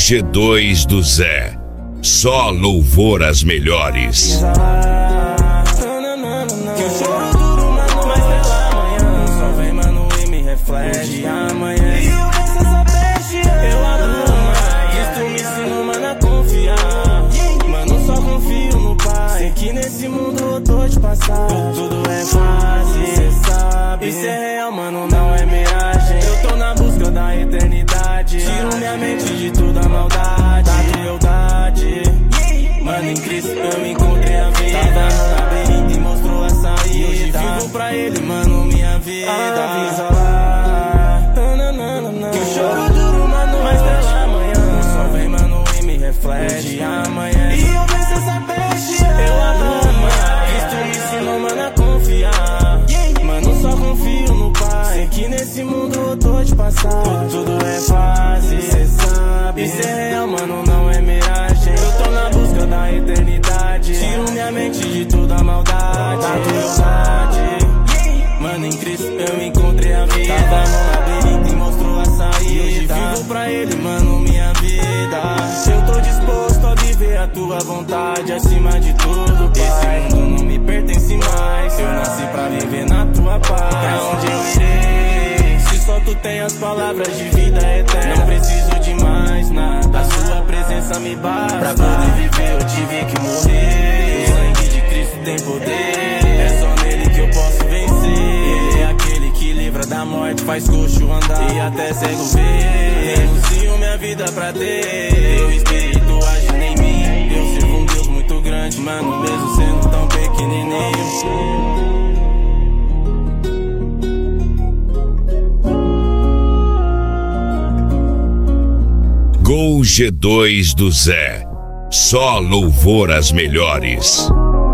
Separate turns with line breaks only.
G2 do Zé, só louvor às melhores.
Que eu choro duro, mano, mas pela manhã só vem, mano, e me reflete amanhã. E eu venço essa peste, eu abro mais. Tu me ensinou, mano, a confiar. Mano, só confio no Pai. Sei que nesse mundo eu tô de passar. Tudo é fácil, cê sabe. Isso é real, mano, não é miragem. Eu tô na busca da eternidade. Tiro minha mente de toda a maldade, da crueldade. Mano, em Cristo eu encontrei a vida. Tava no labirinto e mostrou a saída. E hoje vivo pra Ele, mano, minha vida. Avisa lá, que eu choro duro, mano, mas pela manhã só vem, mano, e me reflete amanhã. E eu venço essa peste, eu abro mais. Tu me ensinou, mano, a confiar. Mano, só confio no Pai. Sei que nesse mundo eu tô de passar. Tudo é fácil, cê sabe. Isso é real, mano, não é miragem. Eu tô na busca da eternidade. Tiro minha mente de toda a maldade, da crueldade. Mano, em Cristo eu encontrei a vida. Tava no labirinto e mostrou a saída. E hoje vivo pra Ele, mano, minha vida. Eu tô disposto a viver a tua vontade acima de tudo, Pai. Esse mundo não me pertence mais. Eu nasci pra viver na tua paz. Pra onde eu irei? Se só tu tem as palavras de vida eterna, não preciso de mais nada. A sua presença me basta. Pra poder viver eu tive que morrer. O sangue de Cristo tem poder. É só nele que eu posso vencer. Ele é aquele que livra da morte, faz coxo andar e até cego ver. Renuncio minha vida pra ter teu espírito agindo em mim. Eu sirvo um Deus muito grande, mano, mesmo sendo tão pequenininho.
Gol G2 do Zé, só louvor às melhores.